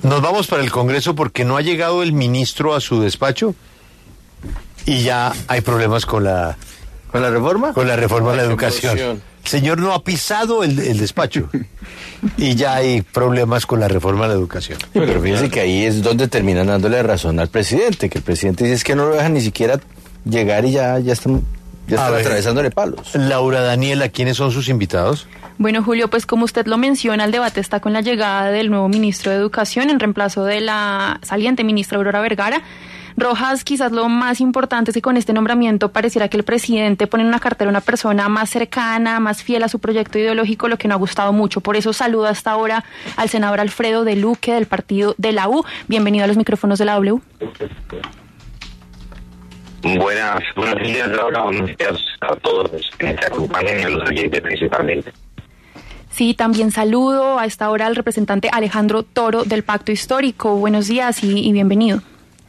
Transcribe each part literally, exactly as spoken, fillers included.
Nos vamos para el Congreso porque no ha llegado el ministro a su despacho y ya hay problemas con la... ¿Con la reforma? Con la reforma de la educación. El señor no ha pisado el, el despacho y ya hay problemas con la reforma de la educación. Sí, pero fíjense que ahí es donde terminan dándole razón al presidente, que el presidente dice es que no lo dejan ni siquiera llegar y ya, ya están, ya están atravesándole palos. Laura Daniela, ¿quiénes son sus invitados? Bueno, Julio, pues como usted lo menciona, el debate está con la llegada del nuevo ministro de Educación en reemplazo de la saliente ministra Aurora Vergara. Rojas, quizás lo más importante es que con este nombramiento pareciera que el presidente pone en una cartera a una persona más cercana, más fiel a su proyecto ideológico, lo que no ha gustado mucho. Por eso saludo hasta ahora al senador Alfredo de Luque del partido de la U. Bienvenido a los micrófonos de la W. Buenas, buenos días, Laura. Buenos días a todos los que te acompañan y a los oyentes principalmente. Sí, también saludo a esta hora al representante Alejandro Toro del Pacto Histórico. Buenos días y, y bienvenido.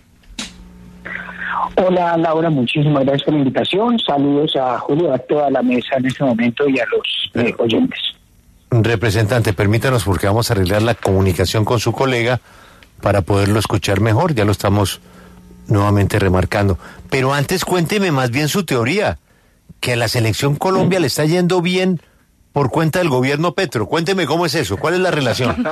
Hola Laura, muchísimas gracias por la invitación. Saludos a Julio, a toda la mesa en este momento y a los eh, oyentes. Representante, permítanos porque vamos a arreglar la comunicación con su colega para poderlo escuchar mejor. Ya lo estamos nuevamente remarcando. Pero antes cuénteme más bien su teoría, que a la selección Colombia le está yendo bien por cuenta del gobierno Petro. Cuénteme cómo es eso, cuál es la relación.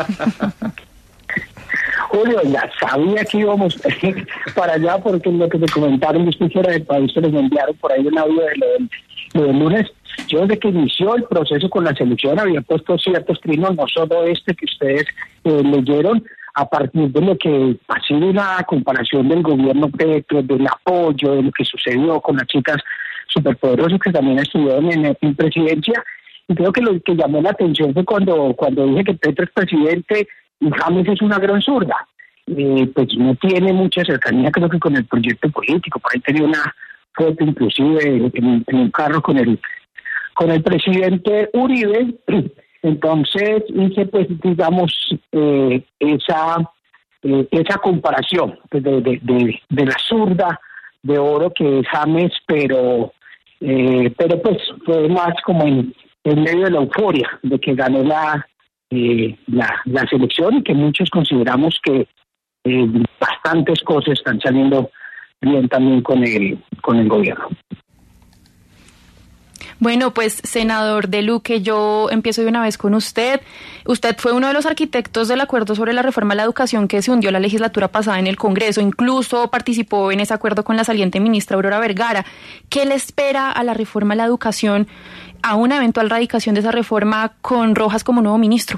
Julio, ya sabía que íbamos para allá porque lo que me comentaron después fuera del país se les enviaron por ahí un audio de lo del, lo del lunes. Yo desde que inició el proceso con la selección había puesto ciertos trinos, no solo este que ustedes eh, leyeron, a partir de lo que ha sido una comparación del gobierno Petro, del apoyo, de lo que sucedió con las chicas superpoderosas que también estuvieron en, en presidencia. Y creo que lo que llamó la atención fue cuando, cuando dije que Petro es presidente y James es una gran zurda. Eh, pues no tiene mucha cercanía, creo que con el proyecto político. Por ahí tenía una foto inclusive en, en un carro con el con el presidente Uribe. Entonces hice, pues, digamos, eh, esa eh, esa comparación pues, de, de, de, de la zurda de oro que es James, pero eh, pero pues fue más como en, en medio de la euforia de que ganó la Eh, la, la selección y que muchos consideramos que eh, bastantes cosas están saliendo bien también con el con el gobierno. Bueno, pues senador de Luque, yo empiezo de una vez con usted. Usted fue uno de los arquitectos del acuerdo sobre la reforma a la educación que se hundió la legislatura pasada en el Congreso. Incluso participó en ese acuerdo con la saliente ministra Aurora Vergara. ¿Qué le espera a la reforma a la educación, a una eventual radicación de esa reforma con Rojas como nuevo ministro?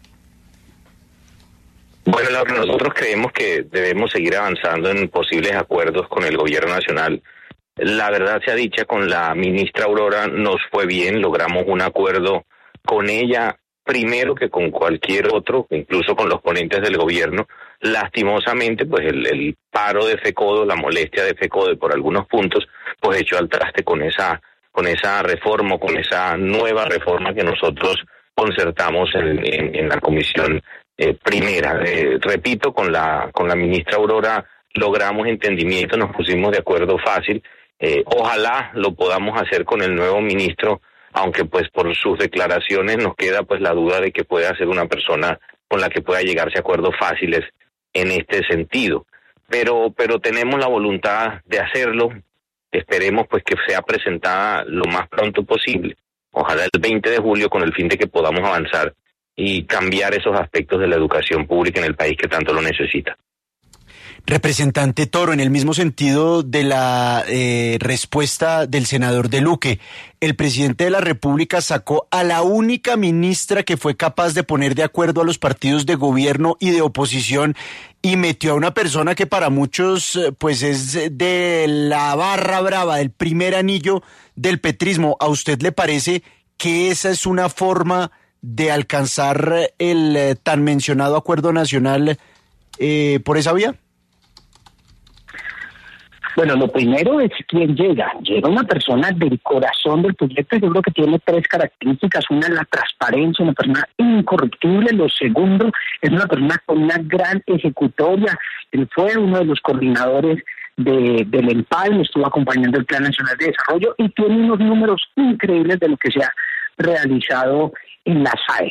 Bueno, Laura, nosotros creemos que debemos seguir avanzando en posibles acuerdos con el gobierno nacional. La verdad sea dicha, con la ministra Aurora nos fue bien, logramos un acuerdo con ella, primero que con cualquier otro, incluso con los ponentes del gobierno. Lastimosamente, pues el, el paro de FECODE, la molestia de FECODE por algunos puntos, pues echó al traste con esa con esa reforma, con esa nueva reforma que nosotros concertamos en, en, en la comisión eh, primera. Eh, repito, con la con la ministra Aurora logramos entendimiento, nos pusimos de acuerdo fácil. Eh, ojalá lo podamos hacer con el nuevo ministro, aunque pues por sus declaraciones nos queda pues la duda de que pueda ser una persona con la que pueda llegarse a acuerdos fáciles en este sentido. Pero pero tenemos la voluntad de hacerlo. Esperemos pues que sea presentada lo más pronto posible, ojalá el veinte de julio, con el fin de que podamos avanzar y cambiar esos aspectos de la educación pública en el país que tanto lo necesita. Representante Toro, en el mismo sentido de la eh, respuesta del senador de Luque, el presidente de la República sacó a la única ministra que fue capaz de poner de acuerdo a los partidos de gobierno y de oposición y metió a una persona que para muchos pues es de la barra brava, del primer anillo del petrismo. ¿A usted le parece que esa es una forma de alcanzar el eh, tan mencionado acuerdo nacional eh, por esa vía? Bueno, lo primero es quién llega. Llega una persona del corazón del proyecto. Yo creo que tiene tres características. Una es la transparencia, una persona incorruptible. Lo segundo es una persona con una gran ejecutoria. Él fue uno de los coordinadores de, del EMPAL, estuvo acompañando el Plan Nacional de Desarrollo y tiene unos números increíbles de lo que se ha realizado en la S A E.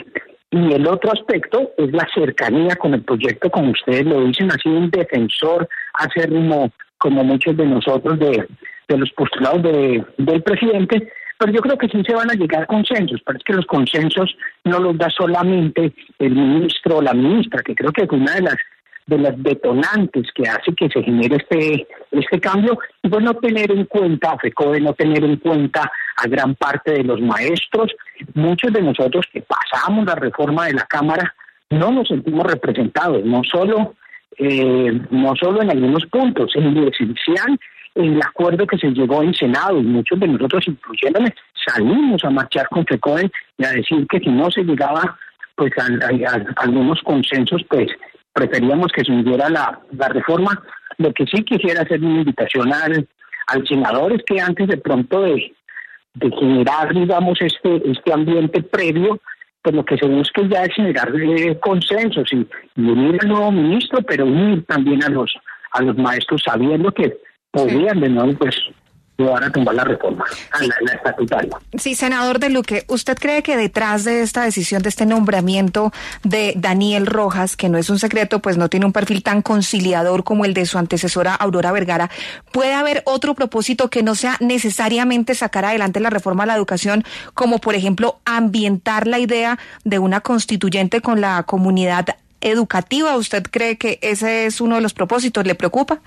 Y el otro aspecto es la cercanía con el proyecto, como ustedes lo dicen, ha sido un defensor acérrimo, como muchos de nosotros, de, de los postulados de, del presidente, pero yo creo que sí se van a llegar a consensos, pero es que los consensos no los da solamente el ministro o la ministra, que creo que es una de las de las detonantes que hace que se genere este este cambio, y pues no tener en cuenta, a FECODE, no tener en cuenta a gran parte de los maestros. Muchos de nosotros que pasamos la reforma de la Cámara no nos sentimos representados, no solo, eh, no solo en algunos puntos, en lo esencial, en el acuerdo que se llegó en Senado, y muchos de nosotros, incluyéndome, salimos a marchar con FECODE y a decir que si no se llegaba pues a, a, a algunos consensos, pues preferíamos que se hundiera la, la reforma. Lo que sí quisiera hacer una invitación al, al senador es que antes de pronto de, de generar, digamos, este este ambiente previo, pues lo que se busca ya es generar eh, consensos y, y unir al nuevo ministro, pero unir también a los a los maestros, sabiendo que podrían de nuevo pues llevar a tumbar la reforma, a la, la estatutaria. Sí, senador de Luque, ¿usted cree que detrás de esta decisión, de este nombramiento de Daniel Rojas, que no es un secreto, pues no tiene un perfil tan conciliador como el de su antecesora Aurora Vergara, puede haber otro propósito que no sea necesariamente sacar adelante la reforma a la educación, como por ejemplo ambientar la idea de una constituyente con la comunidad educativa? ¿Usted cree que ese es uno de los propósitos? ¿Le preocupa?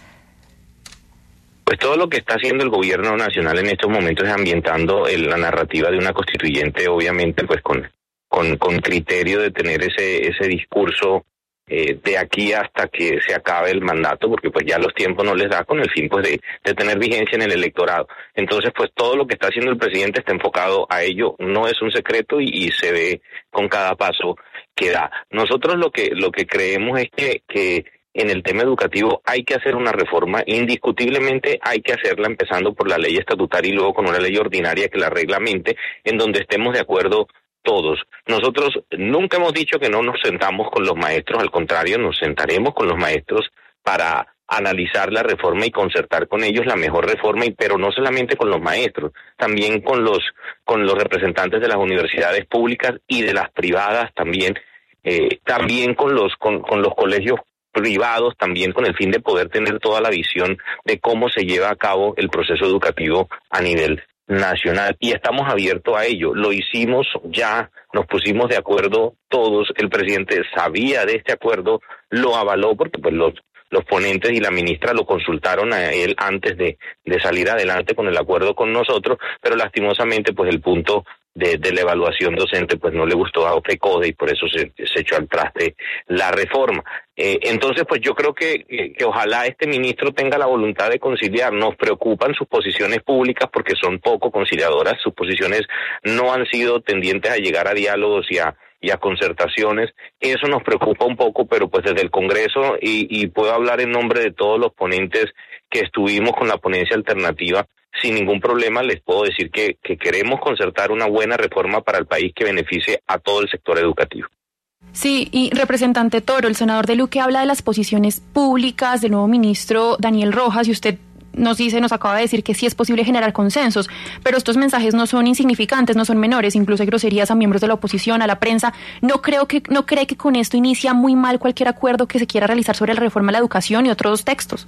Pues todo lo que está haciendo el gobierno nacional en estos momentos es ambientando el, la narrativa de una constituyente, obviamente, pues con con, con criterio de tener ese ese discurso eh, de aquí hasta que se acabe el mandato, porque pues ya los tiempos no les da, con el fin pues de, de tener vigencia en el electorado. Entonces, pues todo lo que está haciendo el presidente está enfocado a ello, no es un secreto y, y se ve con cada paso que da. Nosotros lo que lo que creemos es que que en el tema educativo hay que hacer una reforma, indiscutiblemente hay que hacerla empezando por la ley estatutaria y luego con una ley ordinaria que la reglamente, en donde estemos de acuerdo todos. Nosotros nunca hemos dicho que no nos sentamos con los maestros, al contrario, nos sentaremos con los maestros para analizar la reforma y concertar con ellos la mejor reforma, y pero no solamente con los maestros, también con los con los representantes de las universidades públicas y de las privadas también, eh, también con los con, con los colegios privados, también con el fin de poder tener toda la visión de cómo se lleva a cabo el proceso educativo a nivel nacional, y estamos abiertos a ello. Lo hicimos ya, nos pusimos de acuerdo todos, el presidente sabía de este acuerdo, lo avaló porque pues los los ponentes y la ministra lo consultaron a él antes de, de salir adelante con el acuerdo con nosotros, pero lastimosamente pues el punto de, de la evaluación docente pues no le gustó a FECODE y por eso se, se echó al traste la reforma. Eh, entonces pues yo creo que, que, que ojalá este ministro tenga la voluntad de conciliar. Nos preocupan sus posiciones públicas porque son poco conciliadoras, sus posiciones no han sido tendientes a llegar a diálogos y a y a concertaciones. Eso nos preocupa un poco, pero pues desde el Congreso, y, y puedo hablar en nombre de todos los ponentes que estuvimos con la ponencia alternativa, sin ningún problema les puedo decir que, que queremos concertar una buena reforma para el país que beneficie a todo el sector educativo. Sí, y representante Toro, el senador de Luque habla de las posiciones públicas del nuevo ministro Daniel Rojas, y usted nos dice, nos acaba de decir que sí es posible generar consensos, pero estos mensajes no son insignificantes, no son menores, incluso hay groserías a miembros de la oposición, a la prensa. ¿No creo que no cree que con esto inicia muy mal cualquier acuerdo que se quiera realizar sobre la reforma a la educación y otros textos?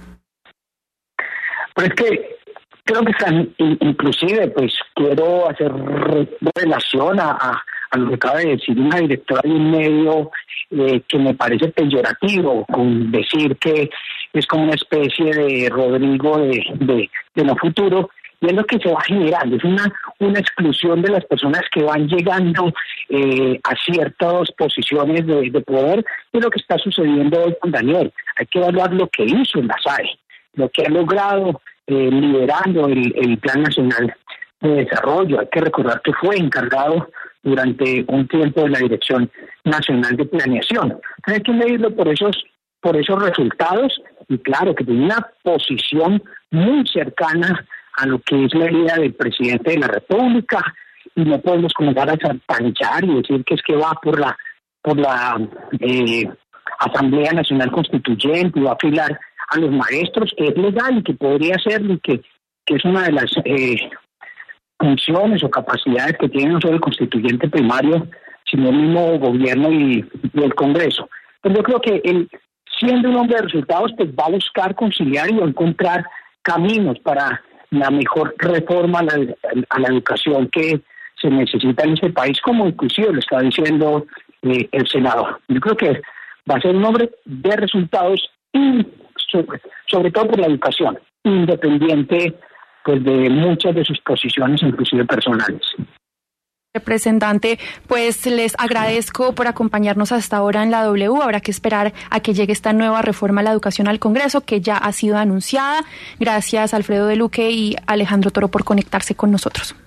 Pero es que creo que están, inclusive, pues quiero hacer relación a, a, a lo que acaba de decir una directora de un medio eh, que me parece peyorativo, con decir que es como una especie de Rodrigo de, de, de no futuro, y es lo que se va generando, es una, una exclusión de las personas que van llegando eh, a ciertas posiciones de, de poder, y lo que está sucediendo hoy con Daniel. Hay que evaluar lo que hizo en la S A E, lo que ha logrado eh, liderando el, el Plan Nacional de Desarrollo. Hay que recordar que fue encargado durante un tiempo de la Dirección Nacional de Planeación. Entonces hay que medirlo por esos por esos resultados, y claro que tiene una posición muy cercana a lo que es la idea del presidente de la República, y no podemos comenzar a chantajear y decir que es que va por la por la eh, Asamblea Nacional Constituyente y va a afilar a los maestros, que es legal y que podría hacerlo, y que, que es una de las eh, funciones o capacidades que tiene no solo el constituyente primario sino el mismo gobierno y, y el Congreso. Pero yo creo que él, siendo un hombre de resultados, pues va a buscar conciliar y va a encontrar caminos para la mejor reforma a la, a la educación que se necesita en este país, como inclusive lo está diciendo eh, el Senado. Yo creo que va a ser un hombre de resultados y sobre, sobre todo por la educación, independiente pues de muchas de sus posiciones, inclusive personales. Representante, pues les agradezco por acompañarnos hasta ahora en la W. Habrá que esperar a que llegue esta nueva reforma a la educación al Congreso, que ya ha sido anunciada. Gracias, Alfredo de Luque y Alejandro Toro, por conectarse con nosotros.